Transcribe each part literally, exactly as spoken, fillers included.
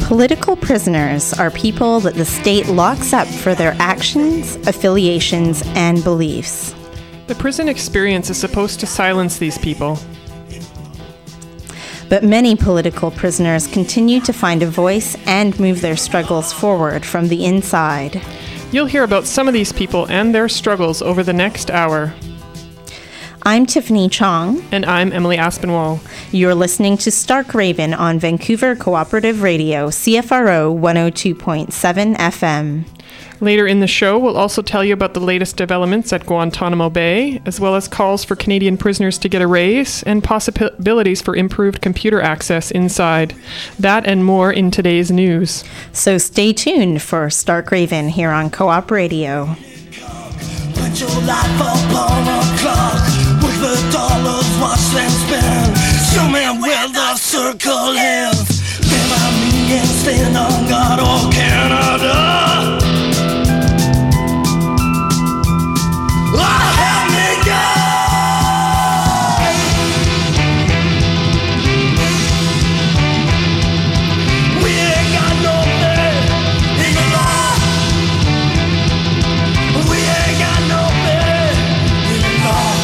Political prisoners are people that the state locks up for their actions, affiliations, and beliefs. The prison experience is supposed to silence these people. But many political prisoners continue to find a voice and move their struggles forward from the inside. You'll hear about some of these people and their struggles over the next hour. I'm Tiffany Chong. And I'm Emily Aspinwall. You're listening to Stark Raven on Vancouver Cooperative Radio, C F R O one oh two point seven F M. Later in the show, we'll also tell you about the latest developments at Guantanamo Bay, as well as calls for Canadian prisoners to get a raise and possibilities for improved computer access inside. That and more in today's news. So stay tuned for Stark Raven here on Co-op Radio. Put your life upon a clock with the dollars watch and spin. Show me where the circle is. Am I me and stand on God or Canada? Oh, help me God! We ain't got no faith in the law. We ain't got no faith in the law.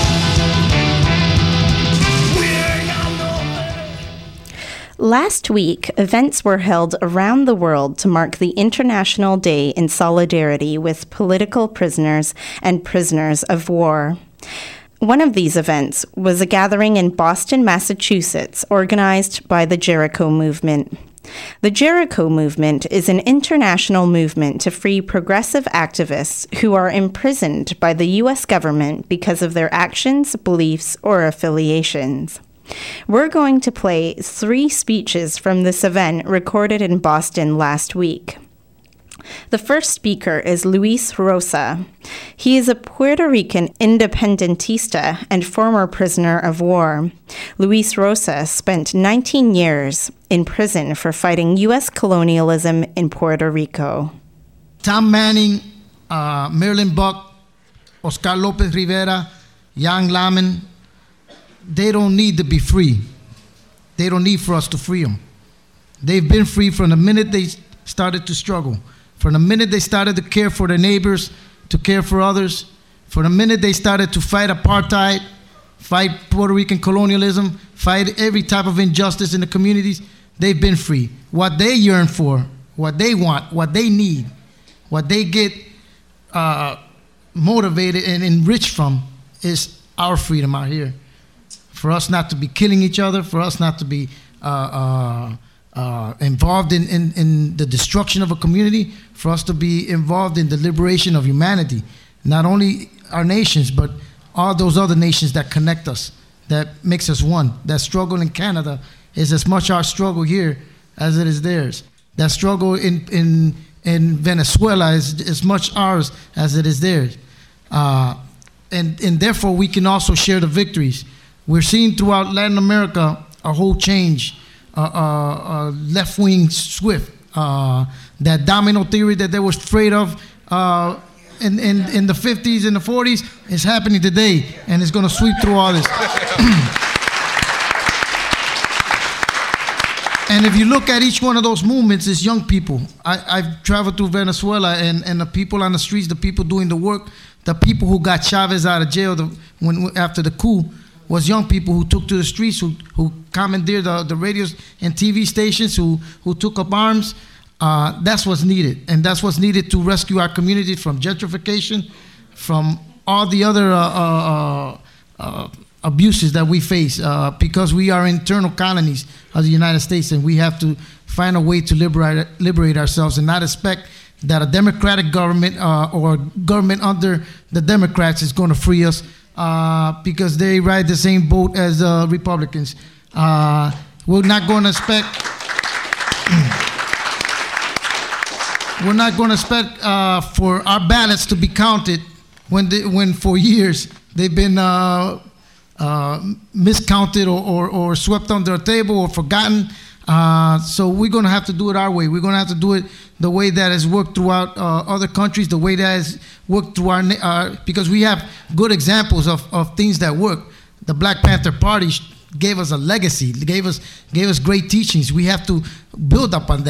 We ain't got no faith. Last week, events were held around the world to mark the International Day in solidarity with political prisoners and prisoners of war. One of these events was a gathering in Boston, Massachusetts, organized by the Jericho Movement. The Jericho Movement is an international movement to free progressive activists who are imprisoned by the U S government because of their actions, beliefs, or affiliations. We're going to play three speeches from this event recorded in Boston last week. The first speaker is Luis Rosa. He is a Puerto Rican independentista and former prisoner of war. Luis Rosa spent nineteen years in prison for fighting U S colonialism in Puerto Rico. Tom Manning, uh, Marilyn Buck, Oscar Lopez Rivera, Jan Laman, they don't need to be free. They don't need for us to free them. They've been free from the minute they started to struggle. From the minute they started to care for their neighbors, to care for others. From the minute they started to fight apartheid, fight Puerto Rican colonialism, fight every type of injustice in the communities, they've been free. What they yearn for, what they want, what they need, what they get uh, motivated and enriched from is our freedom out here. For us not to be killing each other, for us not to be uh, uh, uh, involved in, in, in the destruction of a community, for us to be involved in the liberation of humanity. Not only our nations, but all those other nations that connect us, that makes us one. That struggle in Canada is as much our struggle here as it is theirs. That struggle in, in, in Venezuela is as much ours as it is theirs. Uh, and, and therefore, we can also share the victories. We're seeing throughout Latin America a whole change, uh, uh, uh, left-wing swift. Uh, that domino theory that they were afraid of uh, in, in, in the fifties and the forties is happening today, and it's going to sweep through all this. And if you look at each one of those movements, it's young people. I, I've traveled through Venezuela, and, and the people on the streets, the people doing the work, the people who got Chavez out of jail the, when after the coup, was young people who took to the streets, who, who commandeered the, the radios and T V stations, who, who took up arms. Uh, that's what's needed. And that's what's needed to rescue our communities from gentrification, from all the other uh, uh, uh, abuses that we face, uh, because we are internal colonies of the United States, and we have to find a way to liberate, liberate ourselves and not expect that a democratic government uh, or government under the Democrats is going to free us. Uh, because they ride the same boat as uh, Republicans. Uh, we're not going to expect. we're not going to expect uh, for our ballots to be counted when they, when for years they've been uh, uh, miscounted or, or, or swept under a table or forgotten. Uh, so we're going to have to do it our way. We're going to have to do it the way that has worked throughout uh, other countries, the way that has worked through our, uh, because we have good examples of, of things that work. The Black Panther Party gave us a legacy, gave us gave us great teachings. We have to build up on that.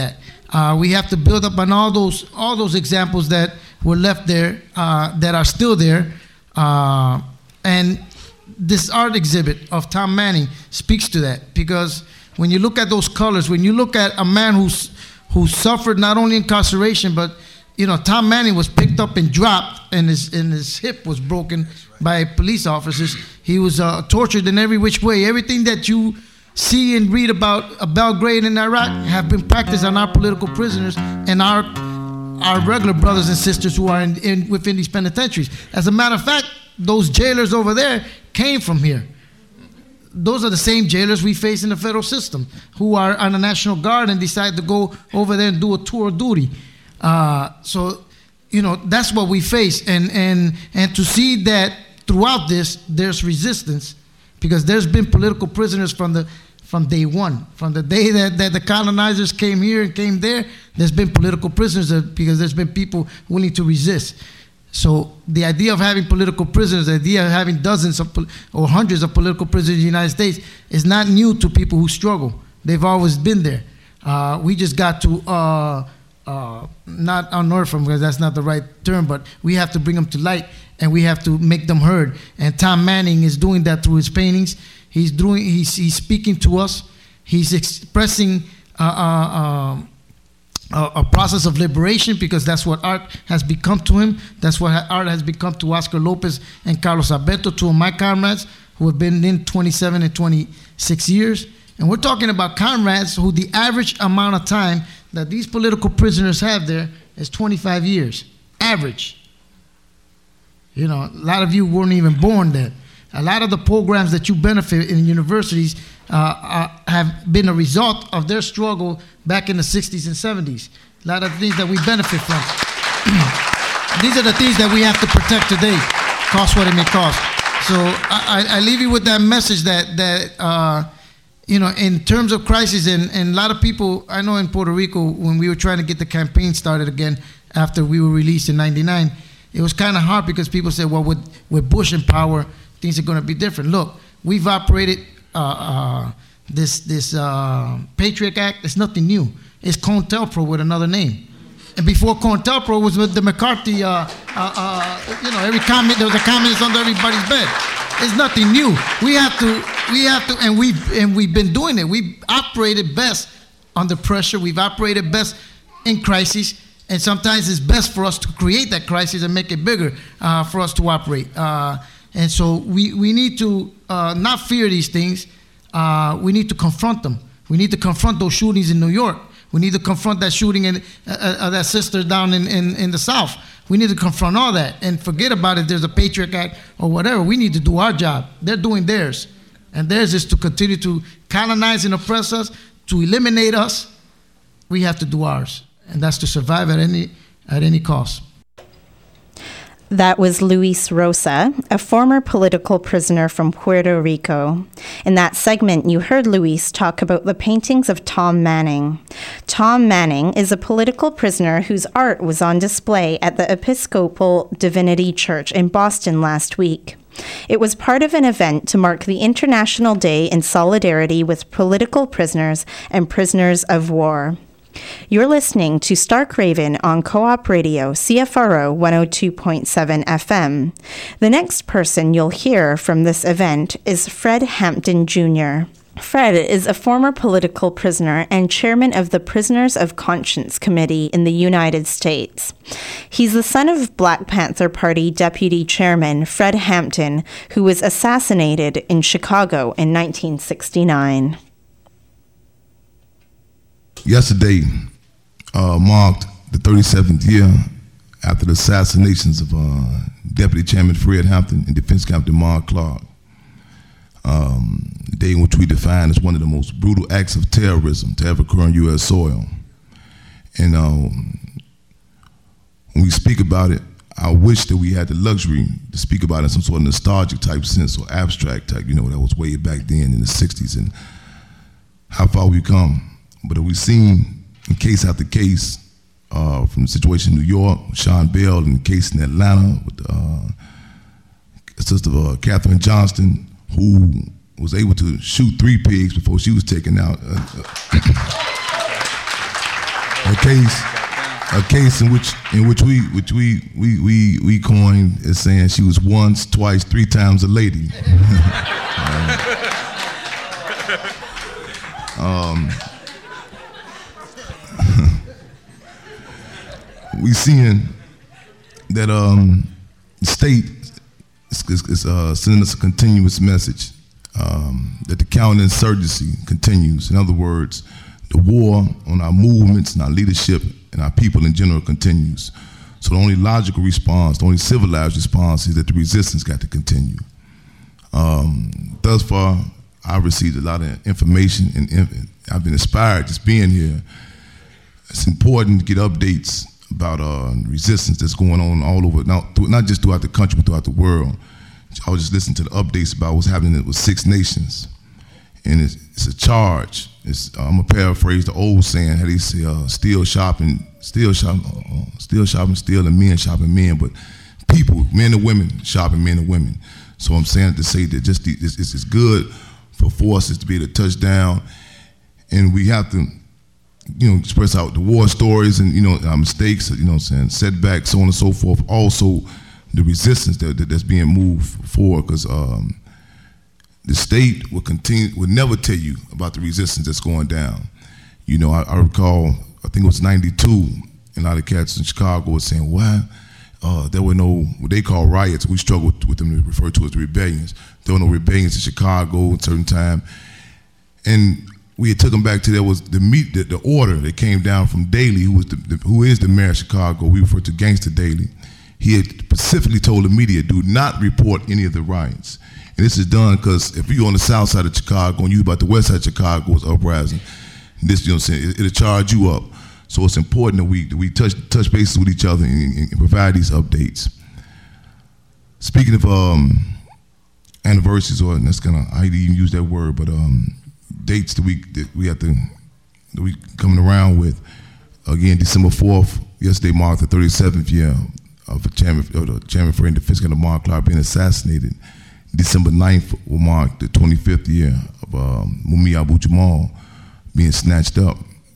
Uh, we have to build up on all those all those examples that were left there, uh, that are still there. Uh, and this art exhibit of Tom Manning speaks to that, because when you look at those colors, when you look at a man who's who suffered not only incarceration, but you know, Tom Manning was picked up and dropped, and his and his hip was broken by police officers. He was uh, tortured in every which way. Everything that you see and read about uh, Belgrade and Iraq have been practiced on our political prisoners and our our regular brothers and sisters who are in, in within these penitentiaries. As a matter of fact, those jailers over there came from here. Those are the same jailers we face in the federal system, who are on the National Guard and decide to go over there and do a tour of duty. Uh, so, you know, that's what we face. And, and, and to see that throughout this, there's resistance, because there's been political prisoners from the from day one. From the day that, that the colonizers came here and came there, there's been political prisoners, because there's been people willing to resist. So the idea of having political prisoners, the idea of having dozens of or hundreds of political prisoners in the United States is not new to people who struggle. They've always been there. Uh, we just got to uh, uh, not unearth them, because that's not the right term, but we have to bring them to light, and we have to make them heard. And Tom Manning is doing that through his paintings. He's doing. He's, he's speaking to us. He's expressing uh, uh, um, a, a process of liberation, because that's what art has become to him. That's what art has become to Oscar Lopez and Carlos Alberto, two of my comrades who have been in twenty-seven and twenty-six years. And we're talking about comrades who the average amount of time that these political prisoners have there is twenty-five years, average. You know, a lot of you weren't even born then. A lot of the programs that you benefit in universities uh, are, have been a result of their struggle back in the sixties and seventies. A lot of things that we benefit from. These are the things that we have to protect today, cost what it may cost. So I, I leave you with that message that, that uh, you know, in terms of crisis, and, and a lot of people, I know in Puerto Rico, when we were trying to get the campaign started again after we were released in ninety-nine, it was kind of hard, because people said, well, with, with Bush in power, things are going to be different. Look, we've operated uh, uh, this this uh, Patriot Act. It's nothing new. It's COINTELPRO with another name. And before COINTELPRO was with the McCarthy, uh, uh, uh, you know, every comment, there was a communist under everybody's bed. It's nothing new. We have to, we have to, and we've, and we've been doing it. We've operated best under pressure. We've operated best in crises. And sometimes it's best for us to create that crisis and make it bigger uh, for us to operate. Uh, And so we, we need to uh, not fear these things. Uh, we need to confront them. We need to confront those shootings in New York. We need to confront that shooting in, uh, uh, that sister down in, in, in the South. We need to confront all that and forget about it. There's a Patriot Act or whatever. We need to do our job. They're doing theirs. And theirs is to continue to colonize and oppress us, to eliminate us. We have to do ours. And that's to survive at any, at any cost. That was Luis Rosa, a former political prisoner from Puerto Rico. In that segment, you heard Luis talk about the paintings of Tom Manning. Tom Manning is a political prisoner whose art was on display at the Episcopal Divinity Church in Boston last week. It was part of an event to mark the International Day in solidarity with political prisoners and prisoners of war. You're listening to Stark Raven on Co-op Radio, C F R O one oh two point seven F M. The next person you'll hear from this event is Fred Hampton Junior Fred is a former political prisoner and chairman of the Prisoners of Conscience Committee in the United States. He's the son of Black Panther Party Deputy Chairman Fred Hampton, who was assassinated in Chicago in nineteen sixty-nine. Yesterday uh, marked the thirty-seventh year after the assassinations of uh, Deputy Chairman Fred Hampton and Defense Captain Mark Clark. Um, the day in which we define as one of the most brutal acts of terrorism to ever occur on U S soil. And um, when we speak about it, I wish that we had the luxury to speak about it in some sort of nostalgic type sense or abstract type, you know, that was way back then in the sixties and how far we've come. But we've seen in case after case, uh, from the situation in New York, with Sean Bell, and the case in Atlanta with uh, Sister uh, Katherine Johnston, who was able to shoot three pigs before she was taken out. Uh, a case, a case in which in which we which we we we we coined as saying she was once, twice, three times a lady. um, we seeing that um, the state is, is, is uh, sending us a continuous message um, that the counterinsurgency continues. In other words, the war on our movements and our leadership and our people in general continues. So the only logical response, the only civilized response is that the resistance got to continue. Um, thus far, I've received a lot of information and inf- I've been inspired just being here. It's important to get updates about uh, resistance that's going on all over, not, not just throughout the country, but throughout the world. I was just listening to the updates about what's happening with Six Nations. And it's, it's a charge. It's, uh, I'm gonna paraphrase the old saying, how they say, uh, still shopping, still shopping, uh, still shopping, still, and men shopping men, but people, men and women, shopping men and women. So I'm saying to say that just the, it's, it's good for forces to be able to touch down, and we have to, you know, express out the war stories and, you know, our mistakes, you know what I'm saying, setbacks, so on and so forth. Also, the resistance that, that that's being moved forward, because um, the state will continue, will never tell you about the resistance that's going down. You know, I, I recall, I think it was ninety-two, and a lot of cats in Chicago were saying, why? Uh, there were no, what they call riots. We struggled with them to refer to as rebellions. There were no rebellions in Chicago at a certain time. And we had took them back to there was the meet, the, the order that came down from Daley, who was the, the, who is the mayor of Chicago. We refer to Gangster Daley. He had specifically told the media, do not report any of the riots. And this is done because if you're on the south side of Chicago and you about the west side of Chicago is uprising, this, you know what I'm saying, it, it'll charge you up. So it's important that we that we touch touch bases with each other and, and provide these updates. Speaking of um, anniversaries, or that's kind of, I hate to even use that word, but um, dates that we that we have to that we coming around with. Again, December fourth, yesterday marked the thirty-seventh year of the chairman, of the chairman for Defense Council Mark Clark being assassinated. December ninth will mark the twenty-fifth year of um, Mumia Abu-Jamal being snatched up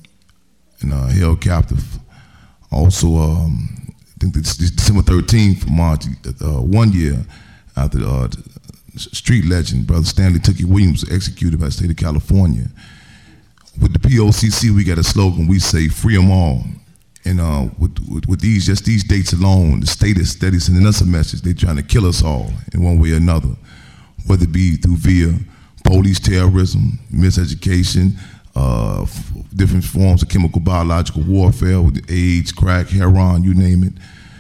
and uh, held captive. Also, um, I think this, this December thirteenth marked uh, one year after uh, the street legend, Brother Stanley Tookie Williams, was executed by the state of California. With the P O C C, we got a slogan, we say, free them all. And uh, with, with, with these, just these dates alone, the state is steady sending us a message. They're trying to kill us all in one way or another, whether it be through via police terrorism, miseducation, uh, f- different forms of chemical biological warfare with AIDS, crack, heroin, you name it.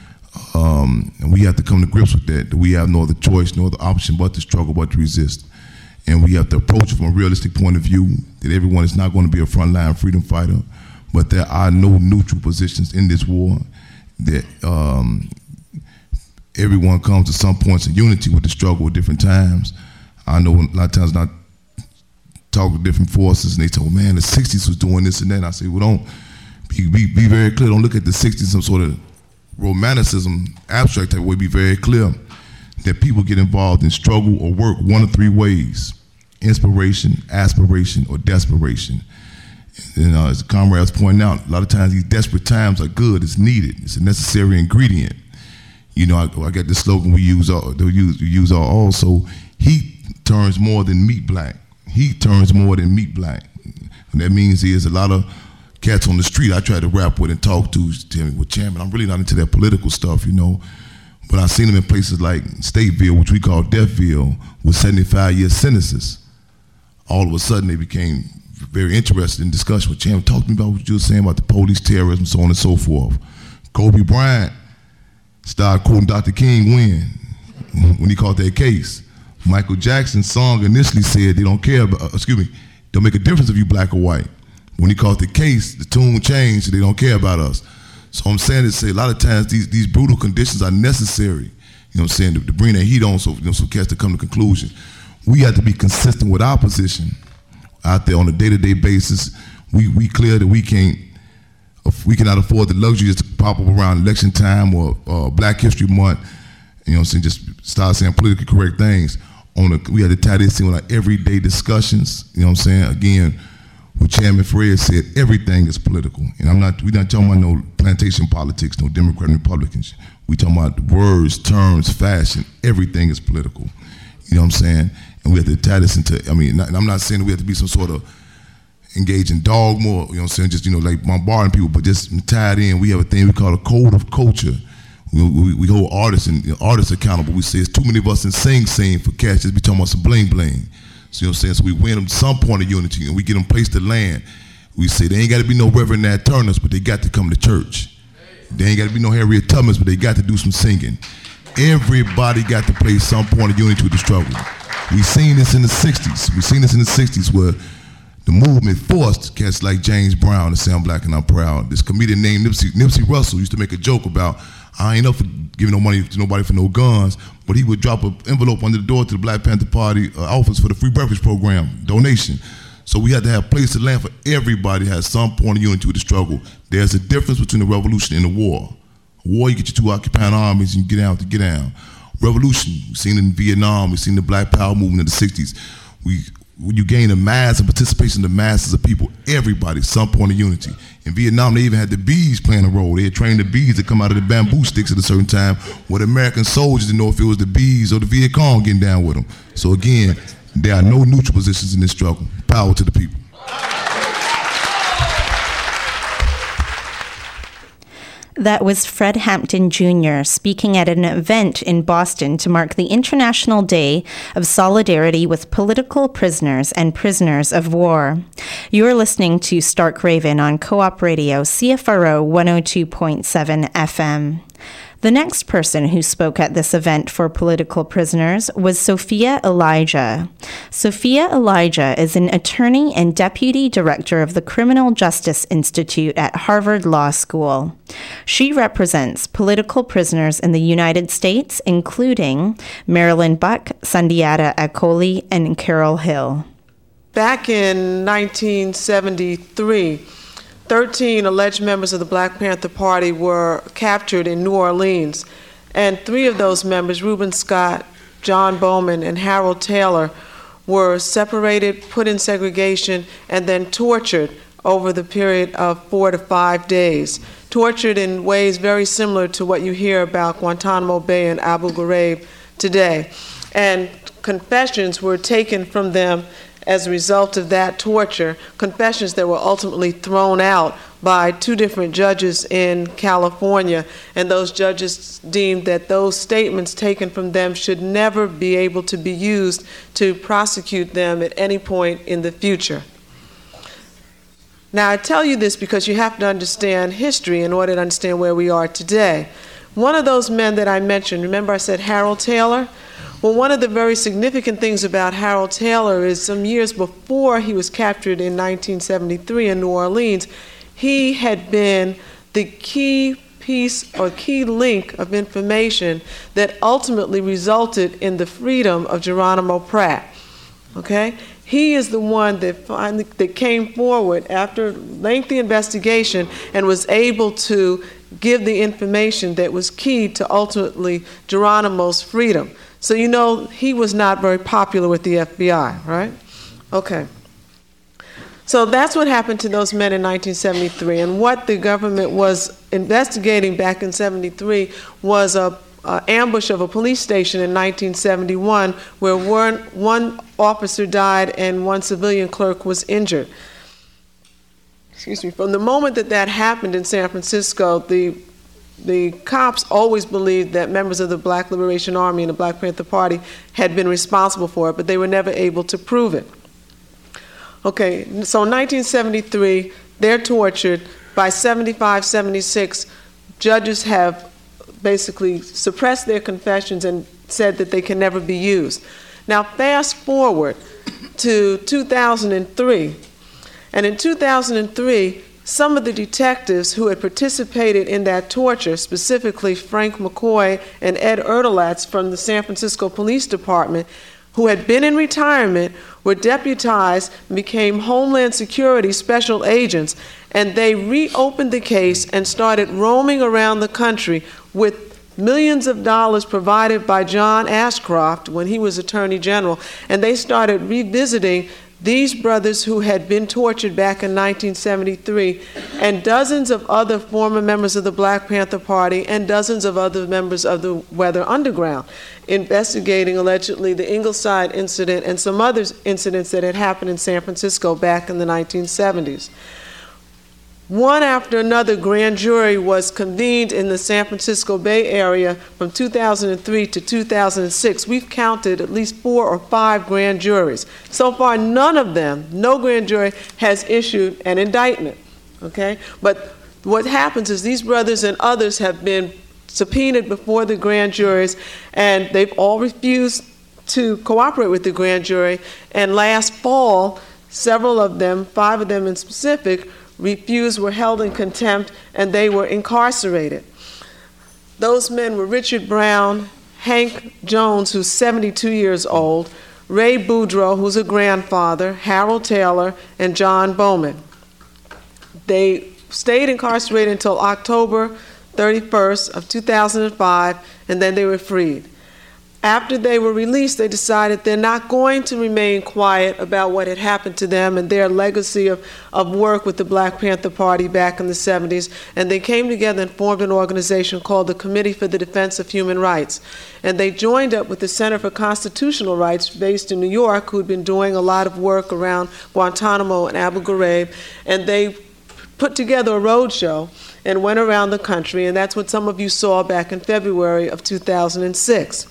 Um, and we have to come to grips with that, that we have no other choice, no other option but to struggle, but to resist. And we have to approach it from a realistic point of view, that everyone is not going to be a frontline freedom fighter, but there are no neutral positions in this war, that um, everyone comes to some points of unity with the struggle at different times. I know a lot of times I talk to different forces and they tell, man, the sixties was doing this and that. And I say, well, don't, be, be, be very clear, don't look at the sixties some sort of romanticism, abstract type way. Be very clear that people get involved in struggle or work one of three ways: inspiration, aspiration, or desperation. And uh, as the comrades point out, a lot of times these desperate times are good, it's needed, it's a necessary ingredient. You know, I, I got this slogan we use, all, we use, we use all, also, heat turns more than meat black. Heat turns more than meat black. And that means there's a lot of cats on the street I try to rap with and talk to, tell me, well, Chairman, I'm really not into that political stuff, you know. But I've seen them in places like Stateville, which we call Deathville, with seventy-five year sentences. All of a sudden they became very interested in discussion with Chairman. Talk to me about what you were saying about the police terrorism, so on and so forth. Kobe Bryant started quoting Doctor King when? When he caught that case. Michael Jackson's song initially said they don't care about, uh, excuse me, don't make a difference if you black or white. When he caught the case, the tune changed, they don't care about us. So I'm saying to say a lot of times these, these brutal conditions are necessary, you know what I'm saying, to, to bring that heat on so, you know, so cats to come to conclusion. We have to be consistent with our position out there on a day-to-day basis. We we clear that we can't, we cannot afford the luxury just to pop up around election time or uh, Black History Month, you know what I'm saying, just start saying politically correct things. On a, we have to tie this in with our everyday discussions, you know what I'm saying. Again, where Chairman Fred said everything is political. And I'm not, we're not talking about no plantation politics, no Democrat and Republicans. We talking about words, terms, fashion, everything is political. You know what I'm saying? And we have to tie this into, I mean, not, and I'm not saying that we have to be some sort of engage in dogma, you know what I'm saying, just, you know, like bombarding people, but just tied in, we have a thing we call a code of culture. We, we, we hold artists and you know, artists accountable. We say it's too many of us in Sing Sing for cash, just be talking about some bling bling. So, you know what I'm saying? So we win them some point of unity and we get them place to land. We say they ain't got to be no Reverend Nat Turners, but they got to come to church. They ain't got to be no Harriet Tubmans, but they got to do some singing. Everybody got to play some point of unity with the struggle. We seen this in the sixties. We seen this in the sixties where the movement forced cats like James Brown to say I'm black and I'm proud. This comedian named Nipsey, Nipsey Russell used to make a joke about, I ain't up for giving no money to nobody for no guns, but he would drop an envelope under the door to the Black Panther Party uh, office for the free breakfast program, donation. So we had to have place to land for everybody has some point of unity with the struggle. There's a difference between the revolution and the war. War, you get your two occupying armies and you get down to get down. Revolution, we've seen it in Vietnam, we've seen the Black Power movement in the sixties. We When you gain a mass and participation of the masses of people, everybody, some point of unity. In Vietnam, they even had the bees playing a role. They had trained the bees to come out of the bamboo sticks at a certain time, where the American soldiers didn't know if it was the bees or the Viet Cong getting down with them. So again, there are no neutral positions in this struggle. Power to the people. That was Fred Hampton Junior speaking at an event in Boston to mark the International Day of Solidarity with Political Prisoners and Prisoners of War. You are listening to Stark Raven on Co-op Radio C F R O one oh two point seven F M. The next person who spoke at this event for political prisoners was Sophia Elijah. Sophia Elijah is an attorney and deputy director of the Criminal Justice Institute at Harvard Law School. She represents political prisoners in the United States, including Marilyn Buck, Sundiata Acoli, and Carol Hill. Back in nineteen seventy-three, thirteen alleged members of the Black Panther Party were captured in New Orleans, and three of those members, Reuben Scott, John Bowman, and Harold Taylor, were separated, put in segregation, and then tortured over the period of four to five days. Tortured in ways very similar to what you hear about Guantanamo Bay and Abu Ghraib today. And confessions were taken from them as a result of that torture, confessions that were ultimately thrown out by two different judges in California, and those judges deemed that those statements taken from them should never be able to be used to prosecute them at any point in the future. Now, I tell you this because you have to understand history in order to understand where we are today. One of those men that I mentioned, remember I said Harold Taylor? Well, one of the very significant things about Harold Taylor is some years before he was captured in nineteen seventy-three in New Orleans, he had been the key piece or key link of information that ultimately resulted in the freedom of Geronimo Pratt. Okay? He is the one that finally that came forward after lengthy investigation and was able to give the information that was key to ultimately Geronimo's freedom. So you know he was not very popular with the F B I, right? Okay. So that's what happened to those men in nineteen seventy-three. And what the government was investigating back in seventy-three was a Uh, ambush of a police station in nineteen seventy-one where one, one officer died and one civilian clerk was injured. Excuse me. From the moment that that happened in San Francisco, the the cops always believed that members of the Black Liberation Army and the Black Panther Party had been responsible for it, but they were never able to prove it. Okay, so in nineteen seventy-three, they're tortured. By seventy-five, seventy-six, judges have basically suppressed their confessions and said that they can never be used. Now fast forward to two thousand three, and in two thousand three, some of the detectives who had participated in that torture, specifically Frank McCoy and Ed Erdelatz from the San Francisco Police Department, who had been in retirement, were deputized and became Homeland Security special agents, and they reopened the case and started roaming around the country with millions of dollars provided by John Ashcroft when he was Attorney General, and they started revisiting these brothers who had been tortured back in nineteen seventy-three, and dozens of other former members of the Black Panther Party and dozens of other members of the Weather Underground, investigating allegedly the Ingleside incident and some other incidents that had happened in San Francisco back in the nineteen seventies. One after another grand jury was convened in the San Francisco Bay Area from two thousand three to two thousand six. We've counted at least four or five grand juries. So far, none of them, no grand jury, has issued an indictment, okay? But what happens is these brothers and others have been subpoenaed before the grand juries, and they've all refused to cooperate with the grand jury. And last fall, several of them, five of them in specific, refused, were held in contempt, and they were incarcerated. Those men were Richard Brown, Hank Jones, who's seventy-two years old, Ray Boudreaux, who's a grandfather, Harold Taylor, and John Bowman. They stayed incarcerated until October thirty-first of two thousand five, and then they were freed. After they were released, they decided they're not going to remain quiet about what had happened to them and their legacy of, of work with the Black Panther Party back in the seventies, and they came together and formed an organization called the Committee for the Defense of Human Rights. And they joined up with the Center for Constitutional Rights based in New York, who'd been doing a lot of work around Guantanamo and Abu Ghraib, and they put together a road show and went around the country, and that's what some of you saw back in February of two thousand six.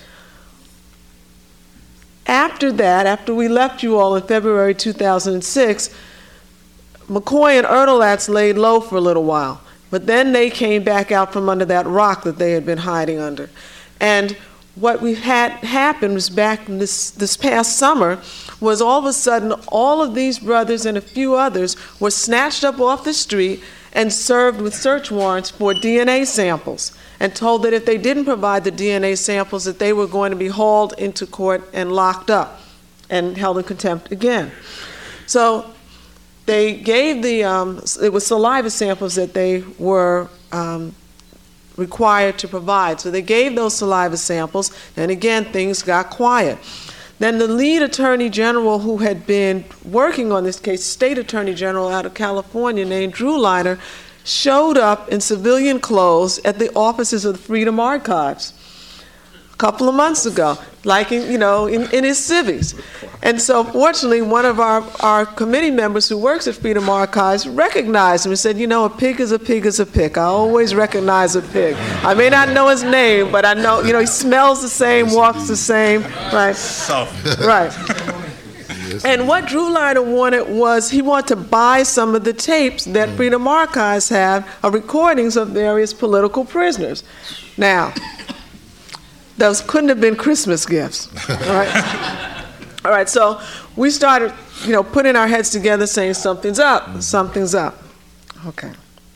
After that, after we left you all in February two thousand six, McCoy and Erdelatz laid low for a little while, but then they came back out from under that rock that they had been hiding under. And what we had happen was back this, this past summer was all of a sudden all of these brothers and a few others were snatched up off the street and served with search warrants for D N A samples, and told that if they didn't provide the D N A samples that they were going to be hauled into court and locked up and held in contempt again. So they gave the, um, it was saliva samples that they were um, required to provide. So they gave those saliva samples, and again, things got quiet. Then the lead attorney general who had been working on this case, state attorney general out of California named Drew Liner, showed up in civilian clothes at the offices of the Freedom Archives a couple of months ago, like in, you know, in, in his civvies. And so fortunately, one of our, our committee members who works at Freedom Archives recognized him and said, you know, a pig is a pig is a pig. I always recognize a pig. I may not know his name, but I know, you know, he smells the same, walks the same, right? Right. And what Drew Liner wanted was he wanted to buy some of the tapes that Freedom Archives have of recordings of various political prisoners. Now, those couldn't have been Christmas gifts. All right. All right. So we started, you know, putting our heads together, saying something's up, something's up. Okay.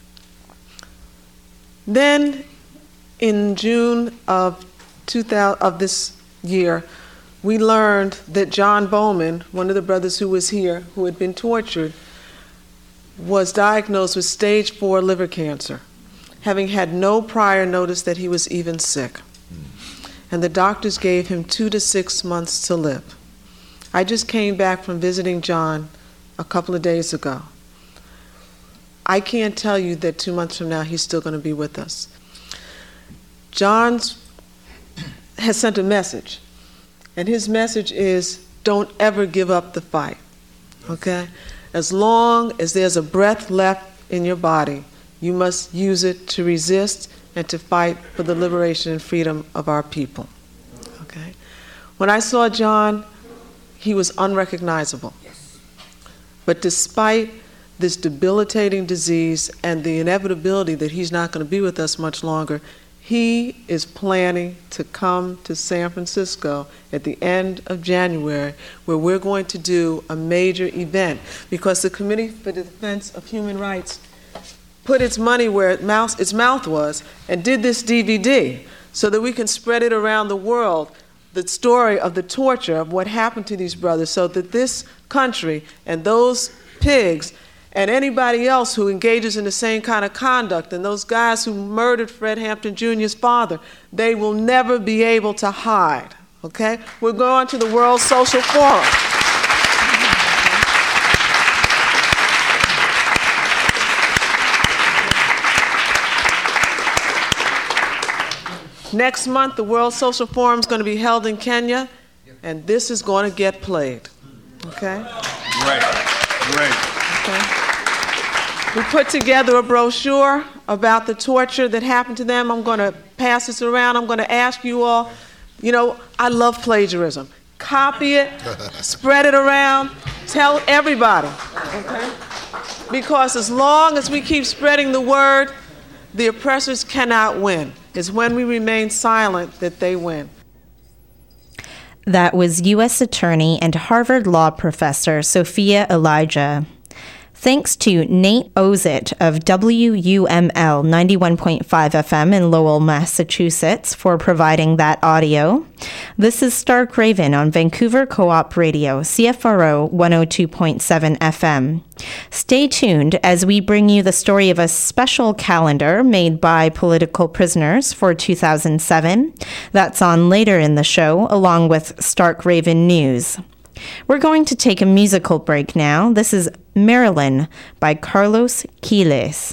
Then, in June of two thousand of this year, we learned that John Bowman, one of the brothers who was here, who had been tortured, was diagnosed with stage four liver cancer, having had no prior notice that he was even sick. And the doctors gave him two to six months to live. I just came back from visiting John a couple of days ago. I can't tell you that two months from now he's still going to be with us. John has sent a message. And his message is, don't ever give up the fight, okay? As long as there's a breath left in your body, you must use it to resist and to fight for the liberation and freedom of our people, okay? When I saw John, he was unrecognizable. But despite this debilitating disease and the inevitability that he's not going to be with us much longer, he is planning to come to San Francisco at the end of January, where we're going to do a major event, because the Committee for the Defense of Human Rights put its money where its mouth, its mouth was and did this D V D so that we can spread it around the world, the story of the torture of what happened to these brothers, so that this country and those pigs and anybody else who engages in the same kind of conduct, and those guys who murdered Fred Hampton Junior's father, they will never be able to hide, okay? We're going to the World Social Forum. Next month, the World Social Forum is going to be held in Kenya, and this is going to get played. Okay? Right. Right. Okay. We put together a brochure about the torture that happened to them. I'm going to pass this around. I'm going to ask you all, you know, I love plagiarism. Copy it, spread it around, tell everybody. Okay? Because as long as we keep spreading the word, the oppressors cannot win. It's when we remain silent that they win. That was U S Attorney and Harvard Law Professor Sophia Elijah. Thanks to Nate Ozit of W U M L ninety-one point five F M in Lowell, Massachusetts for providing that audio. This is Stark Raven on Vancouver Co-op Radio, C F R O one oh two point seven F M. Stay tuned as we bring you the story of a special calendar made by political prisoners for two thousand seven. That's on later in the show, along with Stark Raven News. We're going to take a musical break now. This is Marilyn by Carlos Quiles.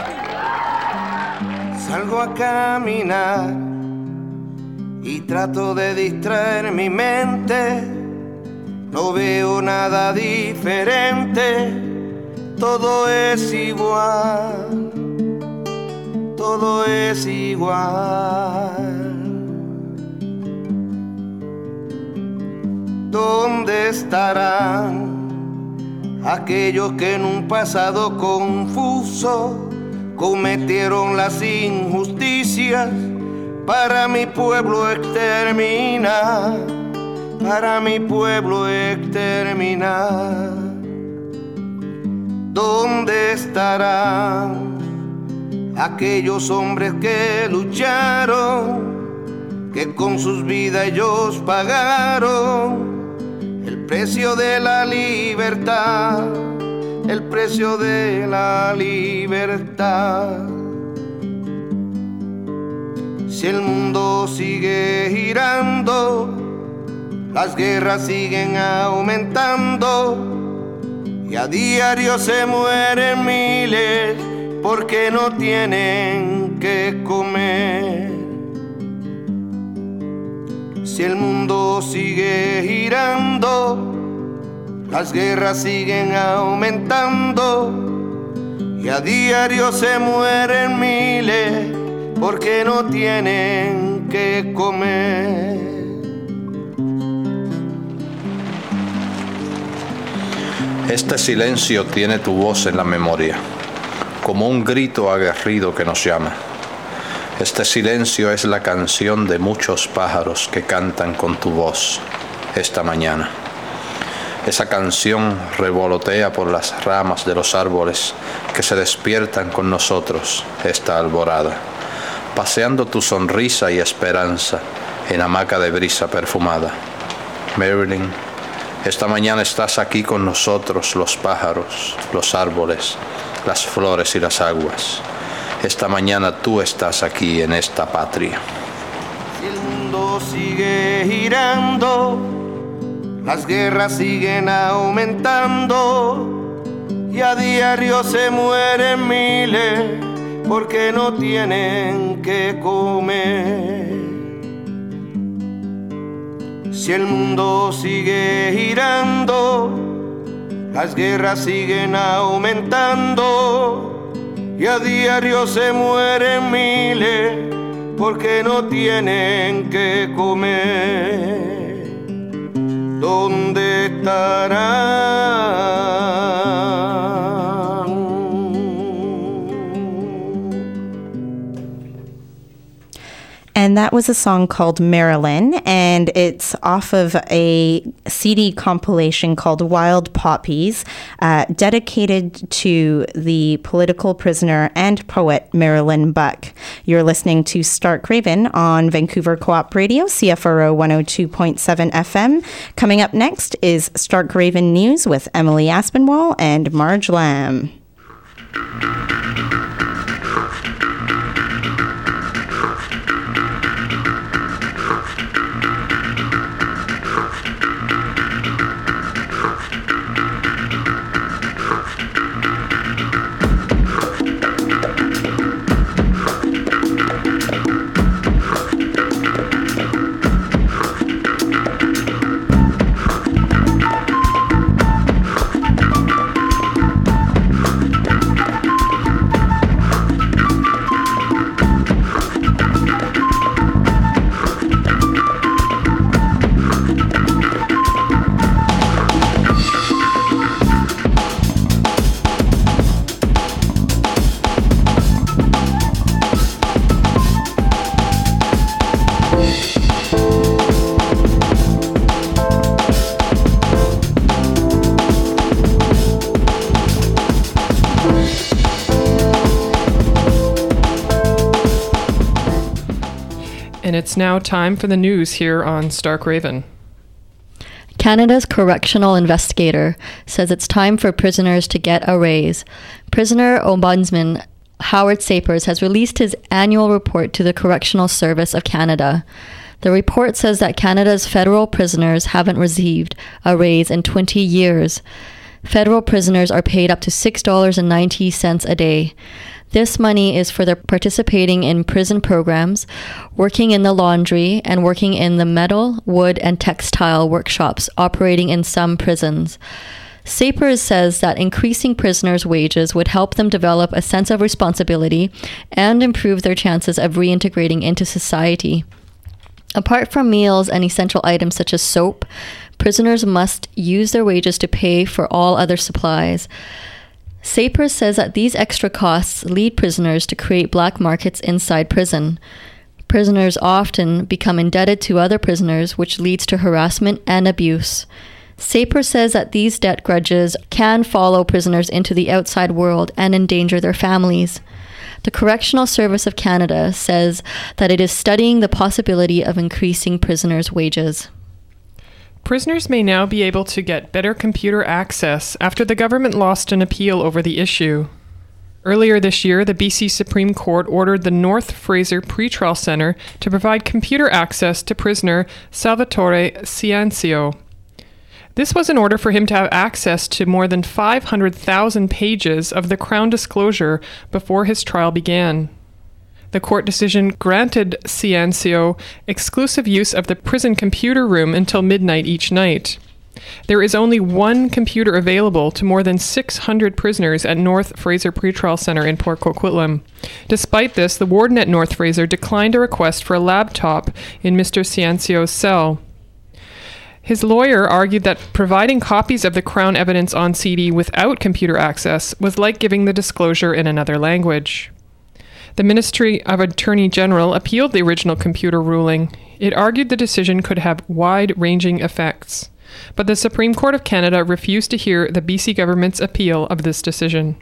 Salgo a caminar y trato de distraer mi mente. No veo nada diferente. Todo es igual. Todo es igual. ¿Dónde estarán aquellos que en un pasado confuso cometieron las injusticias para mi pueblo exterminar, para mi pueblo exterminar? ¿Dónde estarán aquellos hombres que lucharon, que con sus vidas ellos pagaron el precio de la libertad, el precio de la libertad? Si el mundo sigue girando, las guerras siguen aumentando y a diario se mueren miles porque no tienen que comer. Si el mundo sigue girando, las guerras siguen aumentando y a diario se mueren miles porque no tienen que comer. Este silencio tiene tu voz en la memoria, como un grito aguerrido que nos llama. Este silencio es la canción de muchos pájaros que cantan con tu voz esta mañana. Esa canción revolotea por las ramas de los árboles que se despiertan con nosotros esta alborada, paseando tu sonrisa y esperanza en hamaca de brisa perfumada. Marilyn, esta mañana estás aquí con nosotros, los pájaros, los árboles, las flores y las aguas. Esta mañana tú estás aquí en esta patria. Si el mundo sigue girando, las guerras siguen aumentando y a diario se mueren miles porque no tienen que comer. Si el mundo sigue girando, las guerras siguen aumentando y a diario se mueren miles porque no tienen que comer. ¿Dónde estarán? And that was a song called Marilyn, and it's off of a C D compilation called Wild Poppies, uh, dedicated to the political prisoner and poet Marilyn Buck. You're listening to Stark Raven on Vancouver Co-op Radio, C F R O one oh two point seven F M. Coming up next is Stark Raven News with Emily Aspinwall and Marge Lamb. And it's now time for the news here on Stark Raven. Canada's correctional investigator says it's time for prisoners to get a raise. Prisoner Ombudsman Howard Sapers has released his annual report to the Correctional Service of Canada. The report says that Canada's federal prisoners haven't received a raise in twenty years. Federal prisoners are paid up to six dollars and ninety cents a day. This money is for their participating in prison programs, working in the laundry, and working in the metal, wood, and textile workshops operating in some prisons. Sapers says that increasing prisoners' wages would help them develop a sense of responsibility and improve their chances of reintegrating into society. Apart from meals and essential items such as soap, prisoners must use their wages to pay for all other supplies. Sapers says that these extra costs lead prisoners to create black markets inside prison. Prisoners often become indebted to other prisoners, which leads to harassment and abuse. Sapers says that these debt grudges can follow prisoners into the outside world and endanger their families. The Correctional Service of Canada says that it is studying the possibility of increasing prisoners' wages. Prisoners may now be able to get better computer access after the government lost an appeal over the issue. Earlier this year, the B C Supreme Court ordered the North Fraser Pretrial Centre to provide computer access to prisoner Salvatore Ciancio. This was in order for him to have access to more than five hundred thousand pages of the Crown disclosure before his trial began. The court decision granted Ciancio exclusive use of the prison computer room until midnight each night. There is only one computer available to more than six hundred prisoners at North Fraser Pretrial Centre in Port Coquitlam. Despite this, the warden at North Fraser declined a request for a laptop in Mister Ciancio's cell. His lawyer argued that providing copies of the Crown evidence on C D without computer access was like giving the disclosure in another language. The Ministry of Attorney General appealed the original computer ruling. It argued the decision could have wide-ranging effects. But the Supreme Court of Canada refused to hear the B C government's appeal of this decision.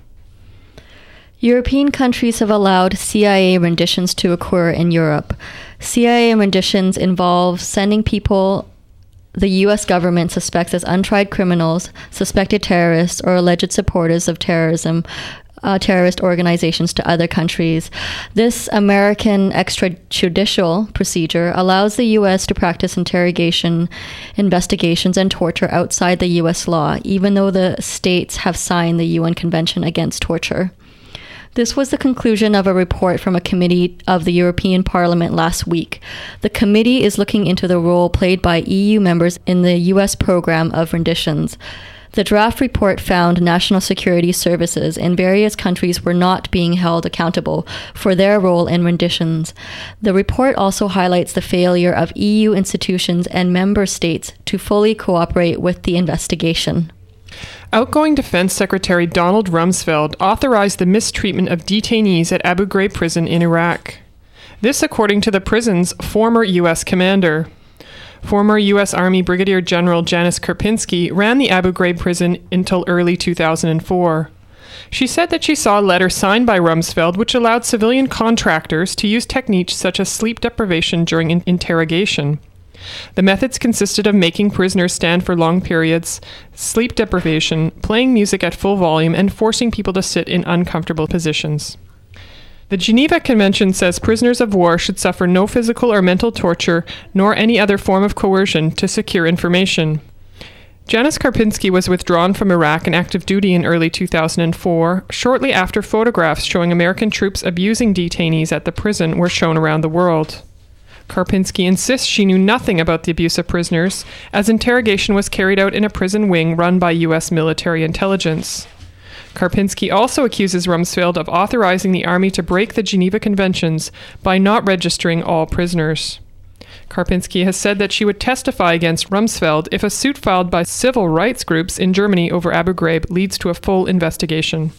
European countries have allowed C I A renditions to occur in Europe. C I A renditions involve sending people the U S government suspects as untried criminals, suspected terrorists, or alleged supporters of terrorism, uh, terrorist organizations to other countries. This American extrajudicial procedure allows the U S to practice interrogation, investigations, and torture outside the U S law, even though the states have signed the U N Convention Against Torture. This was the conclusion of a report from a committee of the European Parliament last week. The committee is looking into the role played by E U members in the U S program of renditions. The draft report found national security services in various countries were not being held accountable for their role in renditions. The report also highlights the failure of E U institutions and member states to fully cooperate with the investigation. Outgoing Defense Secretary Donald Rumsfeld authorized the mistreatment of detainees at Abu Ghraib prison in Iraq. This according to the prison's former U S commander. Former U S Army Brigadier General Janice Karpinski ran the Abu Ghraib prison until early two thousand four. She said that she saw a letter signed by Rumsfeld which allowed civilian contractors to use techniques such as sleep deprivation during in- interrogation. The methods consisted of making prisoners stand for long periods, sleep deprivation, playing music at full volume, and forcing people to sit in uncomfortable positions. The Geneva Convention says prisoners of war should suffer no physical or mental torture, nor any other form of coercion to secure information. Janice Karpinski was withdrawn from Iraq and active duty in early two thousand four, shortly after photographs showing American troops abusing detainees at the prison were shown around the world. Karpinski insists she knew nothing about the abuse of prisoners, as interrogation was carried out in a prison wing run by U S military intelligence. Karpinski also accuses Rumsfeld of authorizing the army to break the Geneva Conventions by not registering all prisoners. Karpinski has said that she would testify against Rumsfeld if a suit filed by civil rights groups in Germany over Abu Ghraib leads to a full investigation.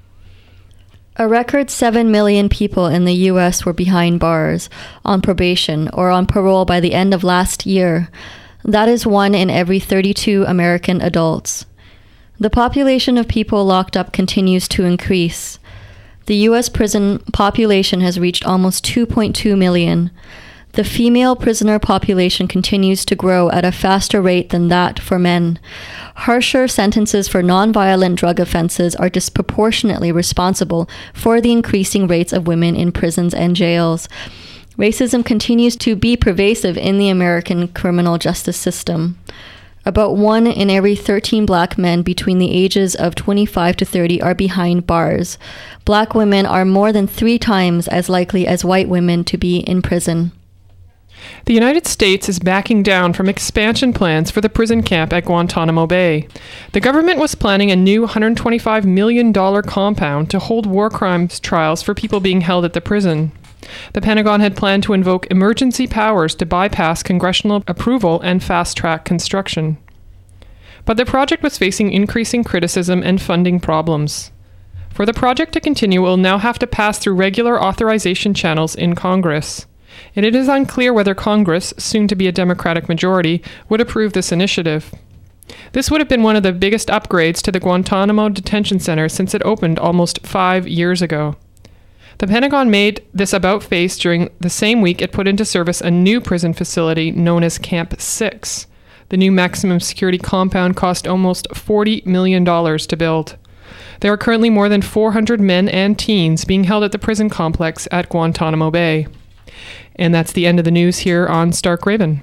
A record seven million people in the U S were behind bars, on probation, or on parole by the end of last year. That is one in every thirty-two American adults. The population of people locked up continues to increase. The U S prison population has reached almost two point two million. The female prisoner population continues to grow at a faster rate than that for men. Harsher sentences for nonviolent drug offenses are disproportionately responsible for the increasing rates of women in prisons and jails. Racism continues to be pervasive in the American criminal justice system. About one in every thirteen black men between the ages of twenty-five to thirty are behind bars. Black women are more than three times as likely as white women to be in prison. The United States is backing down from expansion plans for the prison camp at Guantanamo Bay. The government was planning a new one hundred twenty-five million dollars compound to hold war crimes trials for people being held at the prison. The Pentagon had planned to invoke emergency powers to bypass congressional approval and fast-track construction. But the project was facing increasing criticism and funding problems. For the project to continue, it will now have to pass through regular authorization channels in Congress. And it is unclear whether Congress, soon to be a Democratic majority, would approve this initiative. This would have been one of the biggest upgrades to the Guantanamo Detention Center since it opened almost five years ago. The Pentagon made this about-face during the same week it put into service a new prison facility known as Camp six. The new maximum security compound cost almost forty million dollars to build. There are currently more than four hundred men and teens being held at the prison complex at Guantanamo Bay. And that's the end of the news here on Stark Raven.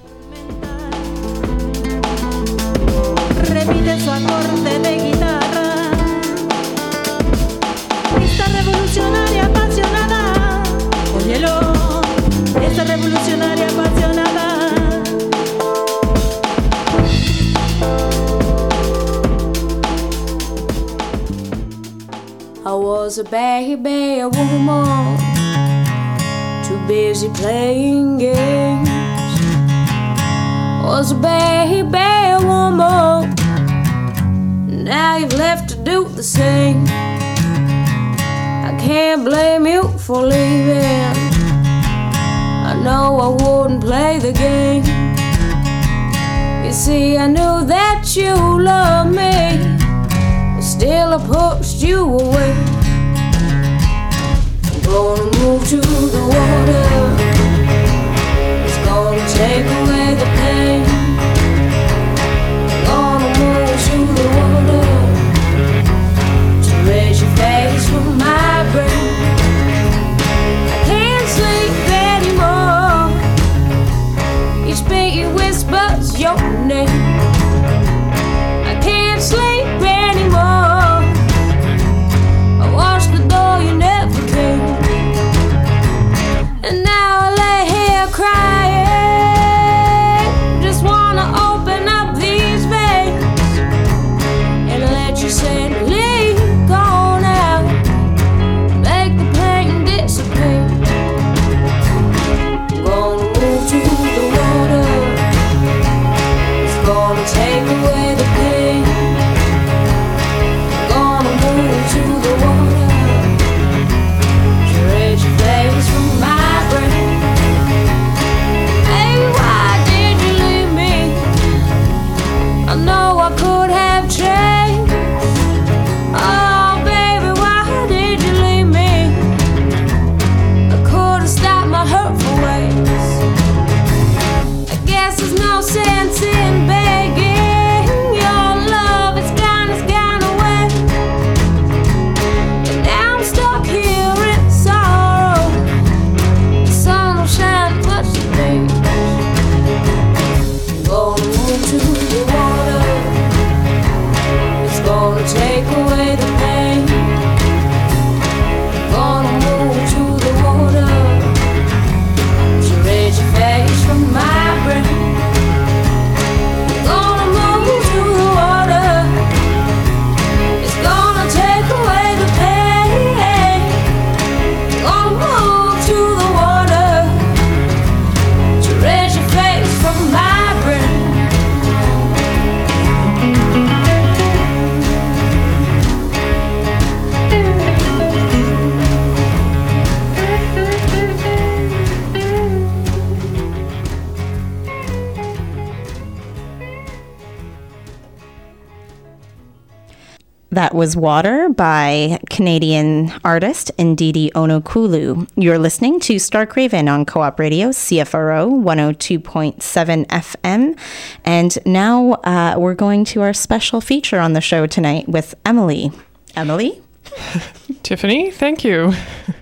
I was a baby, a woman, too busy playing games. Was a baby, a woman, now you've left to do the same. I can't blame you for leaving. I know I wouldn't play the game. You see, I knew that you loved me, but still I pushed you away. I'm gonna move to the water, it's gonna take away the pain. I'm gonna move to the water to raise your face from my brain. I can't sleep anymore, each beat you whispers your name. I can't sleep anymore, I watched the door, you never came. And now I lay here crying, just wanna open up these veins and let you safely go out, make the pain dissipate. I'm gonna move to the water, it's gonna That was Water by Canadian artist Ndidi Onokulu. You're listening to Stark Raven on Co-op Radio, C F R O one oh two point seven F M. And now uh, we're going to our special feature on the show tonight with Emily. Emily? Tiffany, thank you.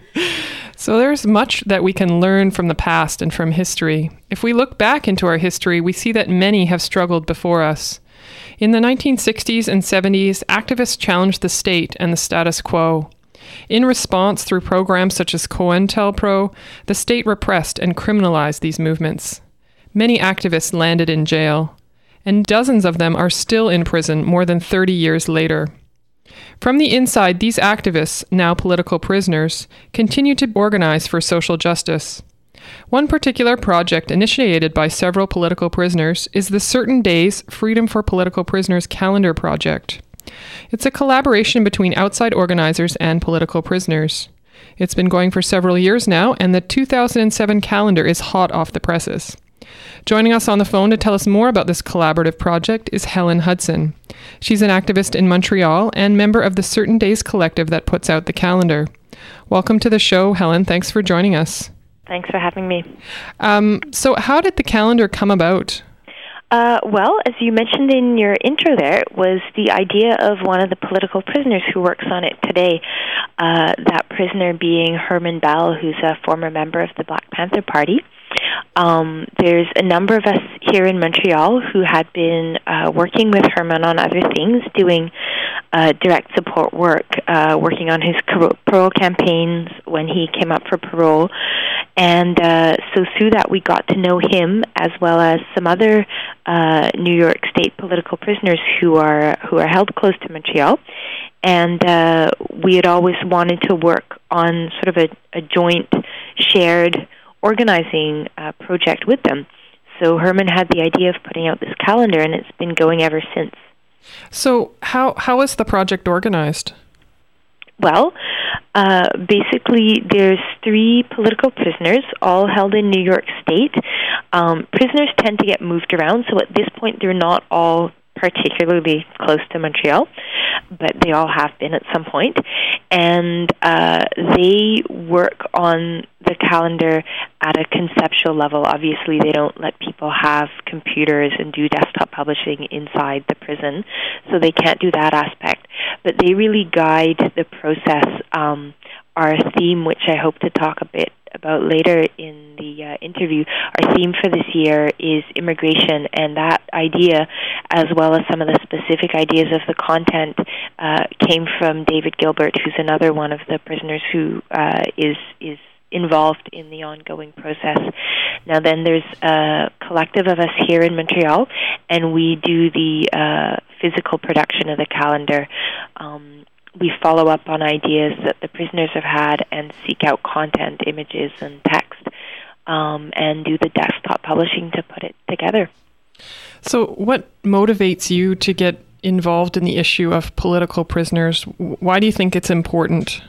So there's much that we can learn from the past and from history. If we look back into our history, we see that many have struggled before us. In the nineteen sixties and seventies, activists challenged the state and the status quo. In response, through programs such as COINTELPRO, the state repressed and criminalized these movements. Many activists landed in jail, and dozens of them are still in prison more than thirty years later. From the inside, these activists, now political prisoners, continue to organize for social justice. One particular project initiated by several political prisoners is the Certain Days Freedom for Political Prisoners Calendar Project. It's a collaboration between outside organizers and political prisoners. It's been going for several years now, and the two thousand seven calendar is hot off the presses. Joining us on the phone to tell us more about this collaborative project is Helen Hudson. She's an activist in Montreal and member of the Certain Days collective that puts out the calendar. Welcome to the show, Helen. Thanks for joining us. Thanks for having me. Um, so how did the calendar come about? Uh, well, as you mentioned in your intro there, it was the idea of one of the political prisoners who works on it today, uh, that prisoner being Herman Bell, who's a former member of the Black Panther Party. Um, there's a number of us here in Montreal who had been uh, working with Herman on other things, doing uh, direct support work, uh, working on his parole campaigns when he came up for parole. And uh, so through that, we got to know him as well as some other uh, New York State political prisoners who are who are held close to Montreal. And uh, we had always wanted to work on sort of a, a joint, shared organizing uh, project with them. So Herman had the idea of putting out this calendar, and it's been going ever since. So how how is the project organized? Well, uh, basically, there's three political prisoners, all held in New York State. Um, prisoners tend to get moved around, so at this point, they're not all particularly close to Montreal, but they all have been at some point. And uh, they work on the calendar at a conceptual level. Obviously, they don't let people have computers and do desktop publishing inside the prison, so they can't do that aspect. But they really guide the process. Um, our theme, which I hope to talk a bit about later in the uh, interview, our theme for this year is immigration, and that idea, as well as some of the specific ideas of the content, uh, came from David Gilbert, who's another one of the prisoners who uh, is is involved in the ongoing process. Now then, there's a collective of us here in Montreal, and we do the uh, physical production of the calendar. Um, we follow up on ideas that the prisoners have had and seek out content, images, and text, um, and do the desktop publishing to put it together. So what motivates you to get involved in the issue of political prisoners? Why do you think it's important?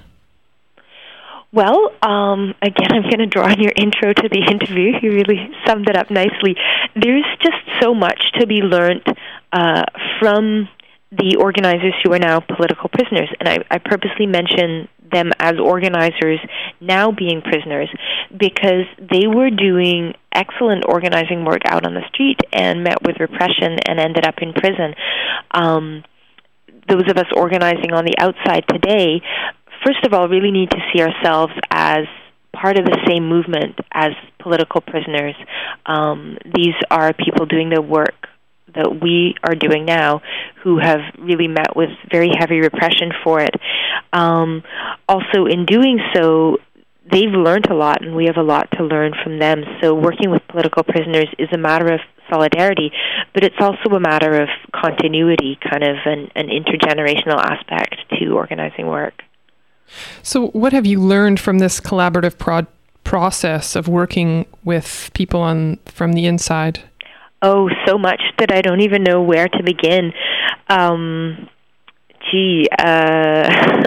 Well, um, again, I'm going to draw on your intro to the interview. You really summed it up nicely. There's just so much to be learned uh, from the organizers who are now political prisoners. And I, I purposely mention them as organizers now being prisoners because they were doing excellent organizing work out on the street and met with repression and ended up in prison. Um, those of us organizing on the outside today, first of all, really need to see ourselves as part of the same movement as political prisoners. Um, these are people doing the work that we are doing now who have really met with very heavy repression for it. Um, also, in doing so, they've learned a lot, and we have a lot to learn from them. So working with political prisoners is a matter of solidarity, but it's also a matter of continuity, kind of an, an intergenerational aspect to organizing work. So what have you learned from this collaborative pro- process of working with people on from the inside? Oh, so much that I don't even know where to begin. Um, gee, uh,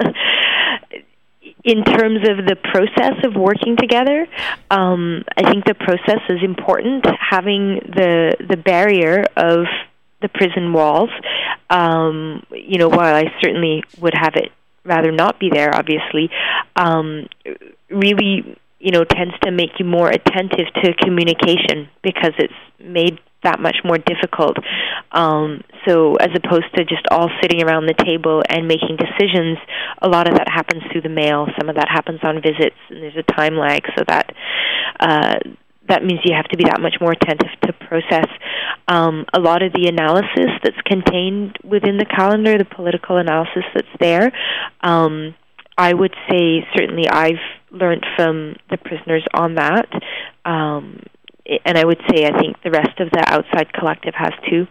in terms of the process of working together, um, I think the process is important. Having the the barrier of the prison walls um, you know, while I certainly would have it rather not be there, obviously, um, really, you know, tends to make you more attentive to communication because it's made that much more difficult. Um, so as opposed to just all sitting around the table and making decisions, a lot of that happens through the mail. Some of that happens on visits, and there's a time lag, so that uh, that means you have to be that much more attentive to process. Um, a lot of the analysis that's contained within the calendar, the political analysis that's there, um, I would say certainly I've learned from the prisoners on that. Um, and I would say I think the rest of the outside collective has too.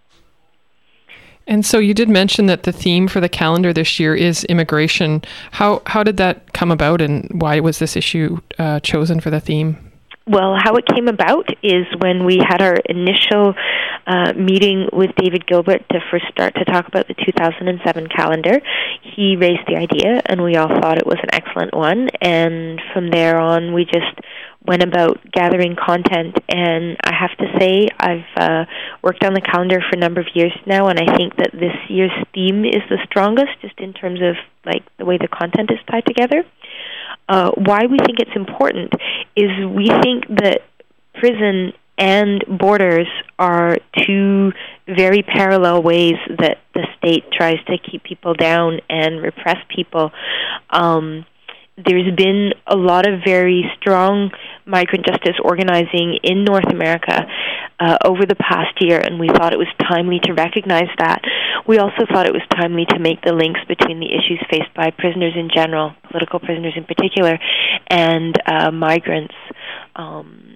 And so you did mention that the theme for the calendar this year is immigration. How how did that come about, and why was this issue uh, chosen for the theme? Well, how it came about is when we had our initial uh, meeting with David Gilbert to first start to talk about the two thousand seven calendar. He raised the idea, and we all thought it was an excellent one. And from there on, we just went about gathering content. And I have to say, I've uh, worked on the calendar for a number of years now, and I think that this year's theme is the strongest, just in terms of like the way the content is tied together. Uh, why we think it's important is we think that prison and borders are two very parallel ways that the state tries to keep people down and repress people. Um, there's been a lot of very strong migrant justice organizing in North America uh, over the past year, and we thought it was timely to recognize that. We also thought it was timely to make the links between the issues faced by prisoners in general, political prisoners in particular, and uh, migrants. Um,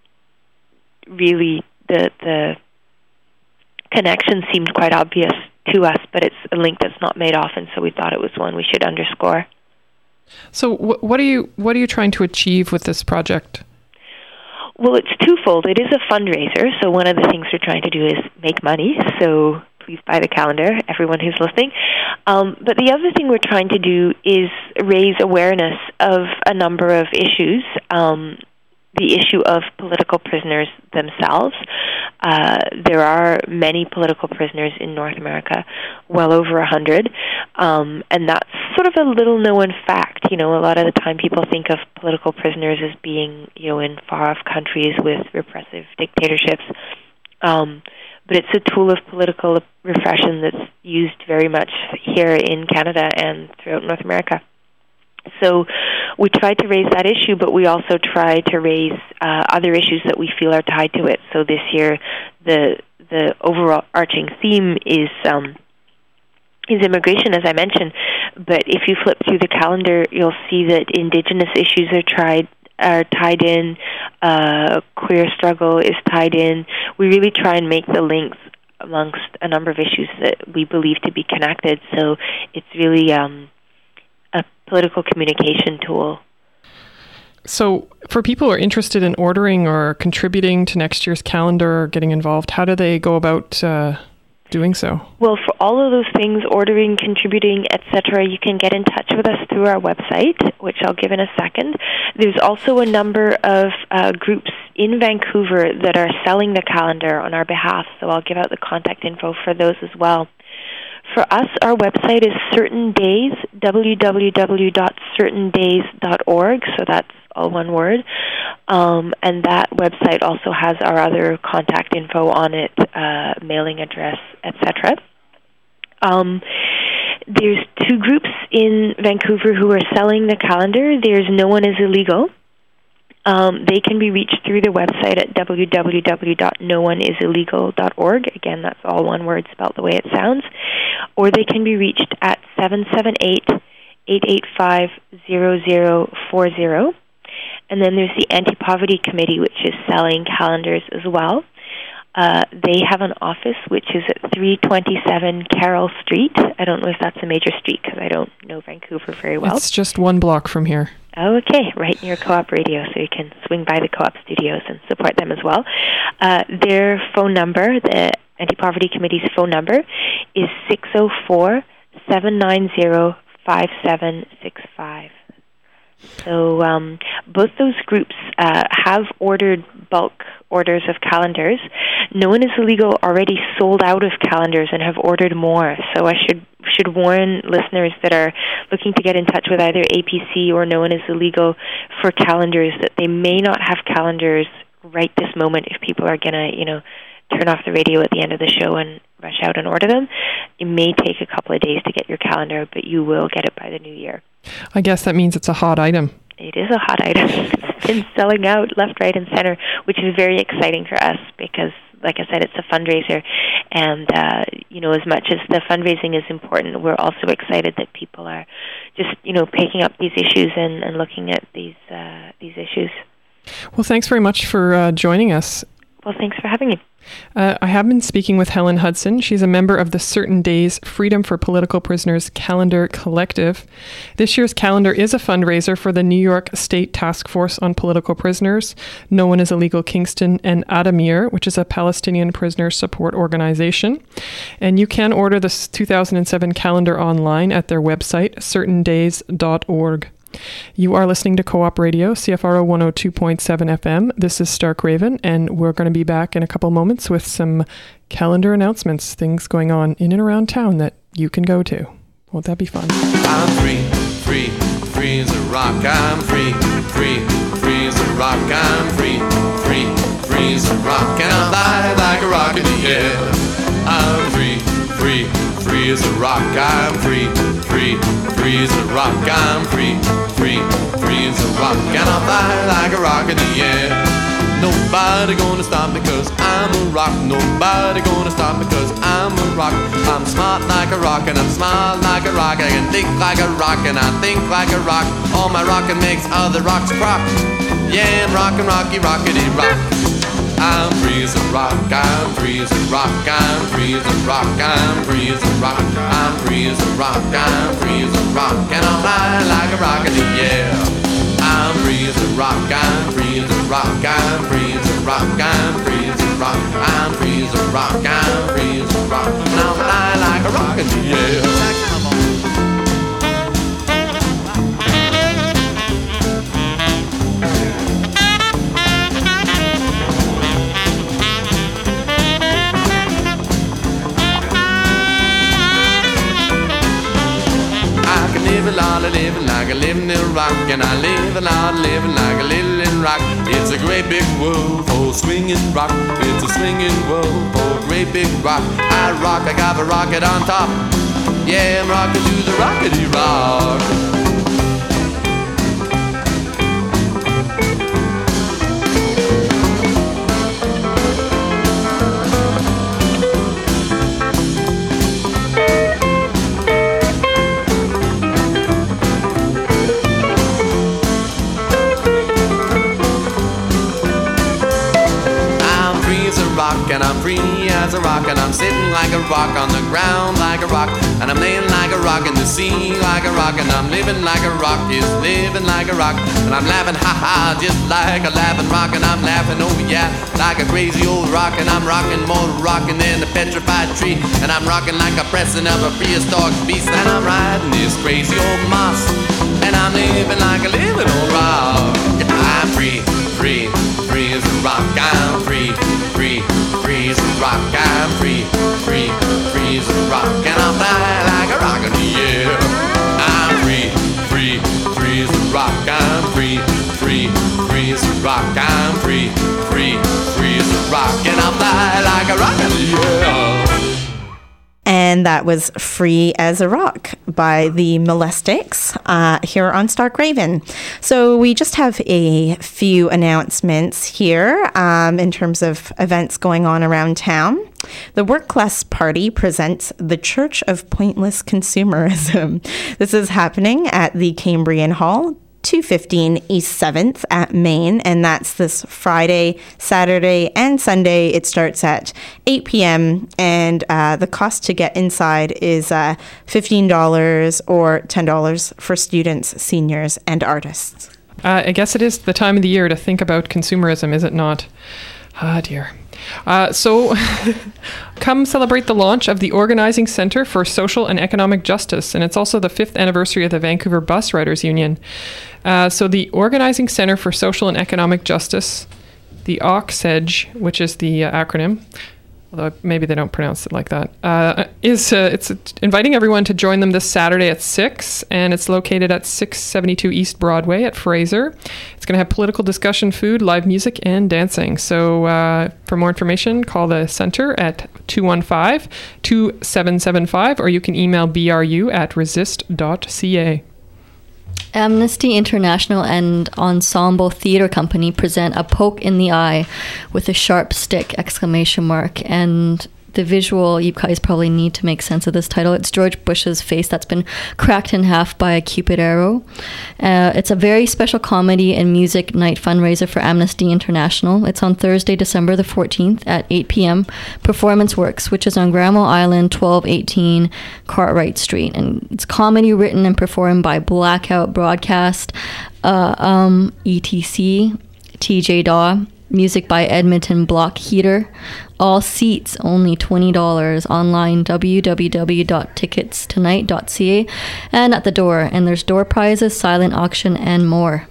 really, the the connection seemed quite obvious to us, but it's a link that's not made often, so we thought it was one we should underscore. So wh- what are you what are you trying to achieve with this project? Well, it's twofold. It is a fundraiser, so one of the things we're trying to do is make money, so please buy the calendar, everyone who's listening. Um, but the other thing we're trying to do is raise awareness of a number of issues. Um, the issue of political prisoners themselves. Uh, there are many political prisoners in North America, well over a hundred, um, and that's sort of a little-known fact. You know, a lot of the time people think of political prisoners as being, you know, in far-off countries with repressive dictatorships, um, but it's a tool of political repression that's used very much here in Canada and throughout North America. So we try to raise that issue, but we also try to raise uh, other issues that we feel are tied to it. So this year, the the overarching theme is um, is immigration, as I mentioned. But if you flip through the calendar, you'll see that Indigenous issues are tried are tied in. Uh, queer struggle is tied in. We really try and make the links amongst a number of issues that we believe to be connected. So it's really um, a political communication tool. So for people who are interested in ordering or contributing to next year's calendar or getting involved, how do they go about uh, doing so? Well, for all of those things, ordering, contributing, et cetera, you can get in touch with us through our website, which I'll give in a second. There's also a number of uh, groups in Vancouver that are selling the calendar on our behalf, so I'll give out the contact info for those as well. For us, our website is Certain Days, w w w dot certain days dot org, so that's all one word. Um, and that website also has our other contact info on it, uh, mailing address, et cetera. Um, there's two groups in Vancouver who are selling the calendar. There's No One Is Illegal. Um, they can be reached through the website at w w w dot no one is illegal dot org. Again, that's all one word spelled the way it sounds. Or they can be reached at seven seven eight, eight eight five, zero zero four zero. And then there's the Anti-Poverty Committee, which is selling calendars as well. Uh, they have an office which is at three twenty-seven Carroll Street. I don't know if that's a major street because I don't know Vancouver very well. It's just one block from here. Okay, right near Co-op Radio, so you can swing by the Co-op studios and support them as well. Uh, their phone number, the Anti-Poverty Committee's phone number, is six oh four, seven nine zero, five seven six five. So um, both those groups uh, have ordered bulk orders of calendars. No One Is Illegal already sold out of calendars and have ordered more, so I should should warn listeners that are looking to get in touch with either A P C or No One Is Illegal for calendars that they may not have calendars right this moment if people are going to, you know, turn off the radio at the end of the show and rush out and order them. It may take a couple of days to get your calendar, but you will get it by the new year. I guess that means it's a hot item. It is a hot item. It's been selling out left, right, and center, which is very exciting for us because, like I said, it's a fundraiser. And, uh, you know, as much as the fundraising is important, we're also excited that people are just, you know, picking up these issues and, and looking at these uh, these issues. Well, thanks very much for uh, joining us. Well, thanks for having me. Uh, I have been speaking with Helen Hudson. She's a member of the Certain Days Freedom for Political Prisoners Calendar Collective. This year's calendar is a fundraiser for the New York State Task Force on Political Prisoners, No One Is Illegal Kingston, and Addameer, which is a Palestinian prisoner support organization. And you can order this two thousand seven calendar online at their website, certain days dot org. You are listening to Co-op Radio, C F R O one oh two point seven F M. This is Stark Raven, and we're going to be back in a couple moments with some calendar announcements, things going on in and around town that you can go to. Won't that be fun? I'm free, free, free as a rock. I'm free, free, free as a rock. I'm free, free, free as a rock. And I fly like a rock in the air. I'm free, free, free as a rock. I'm free, free, free as a rock. I'm free, free, free as a rock. And I fly like a rock in the air. Nobody gonna stop me cause I'm a rock. Nobody gonna stop me cause I'm a rock. I'm smart like a rock and I'm smart like a rock. I can think like a rock and I think like a rock. All my rockin' makes other rocks crock. Yeah, I'm rockin' rocky rockety rock. I'm free as a rock, I'm free as a rock, I'm free as a rock, I'm free as a rock, I'm free as a rock, I'm free as a rock, and I'll fly like a rocket, yeah. I'm free as a rock, I'm free as a rock, I'm free as a rock, I'm free as a rock, I'm free as a rock, I'm free as a rock, and I'll fly like a rocket, yeah. Live a lot of living like a living in a rock. And I live a lot of living like a living rock. It's a great big world for swinging rock. It's a swinging world for a great big rock. I rock, I got a rocket on top. Yeah, I'm rocking to the rockety rock. And I'm free as a rock, and I'm sitting like a rock on the ground like a rock, and I'm laying like a rock in the sea like a rock, and I'm living like a rock is living like a rock, and I'm laughing ha ha just like a laughing rock, and I'm laughing oh yeah like a crazy old rock, and I'm rocking more rocking than a petrified tree, and I'm rocking like a pressing of a prehistoric beast, and I'm riding this crazy old moss, and I'm living like a living old rock. I'm free, free, free as a rock. I'm free, free, free as a rock. I'm free, free, free as a rock. And I'll fly like a rock in the air. I'm free, free, free as a rock. I'm free, free, free as a rock. I'm free, free, free as a rock. And I'll fly like a rock in the air. And that was Free as a Rock by the Molestics uh, here on Stark Raven. So we just have a few announcements here um, in terms of events going on around town. The Work Class Party presents The Church of Pointless Consumerism. This is happening at the Cambrian Hall, two fifteen East seventh at Main, and that's this Friday, Saturday, and Sunday. It starts at eight p.m., and uh, the cost to get inside is uh, fifteen dollars or ten dollars for students, seniors, and artists. Uh, I guess it is the time of the year to think about consumerism, is it not? Ah, dear. Uh, so come celebrate the launch of the Organizing Center for Social and Economic Justice, and it's also the fifth anniversary of the Vancouver Bus Riders Union. Uh, so the Organizing Center for Social and Economic Justice The Oxedge, which is the uh, acronym, although maybe they don't pronounce it like that, uh, is uh, it's inviting everyone to join them this Saturday at six, and it's located at six seventy-two East Broadway at Fraser. It's going to have political discussion, food, live music, and dancing. So uh, for more information, call the center at two one five, two seven seven five, or you can email b r u at resist dot c a. Amnesty International and Ensemble Theatre Company present A Poke in the Eye with a Sharp Stick! Exclamation mark. And the visual, you guys probably need to make sense of this title. It's George Bush's face that's been cracked in half by a Cupid arrow. Uh, it's a very special comedy and music night fundraiser for Amnesty International. It's on Thursday, December the fourteenth at eight p.m. Performance Works, which is on Granville Island, twelve eighteen Cartwright Street. And it's comedy written and performed by Blackout Broadcast, uh, um, E T C, T J Daw. Music by Edmonton Block Heater. All seats only twenty dollars. Online w w w dot tickets tonight dot c a and at the door. And there's door prizes, silent auction, and more.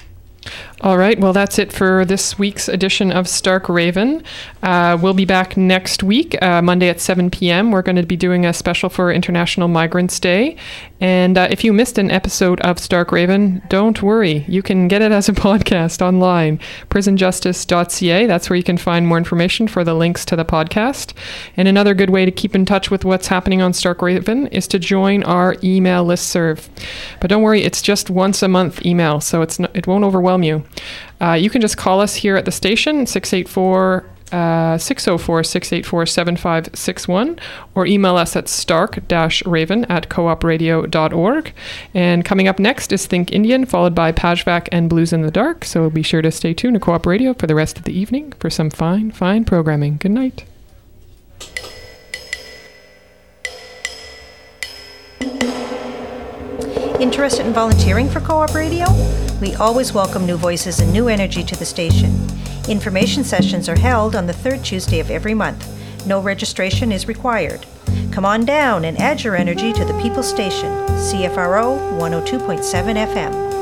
All right, well, that's it for this week's edition of Stark Raven. Uh, we'll be back next week, uh, Monday at seven p.m. We're going to be doing a special for International Migrants Day. And uh, if you missed an episode of Stark Raven, don't worry. You can get it as a podcast online, prison justice dot c a. That's where you can find more information for the links to the podcast. And another good way to keep in touch with what's happening on Stark Raven is to join our email listserv. But don't worry, it's just once a month email, so it's not, it won't overwhelm you. Uh, you can just call us here at the station, six eight four, six oh four, six eight four, seven five six one, or email us at stark raven at coop radio dot org. And coming up next is Think Indian, followed by Pajvak and Blues in the Dark. So be sure to stay tuned to Co-op Radio for the rest of the evening for some fine, fine programming. Good night. Interested in volunteering for Co-op Radio? We always welcome new voices and new energy to the station. Information sessions are held on the third Tuesday of every month. No registration is required. Come on down and add your energy to the People's Station, C F R O one oh two point seven F M.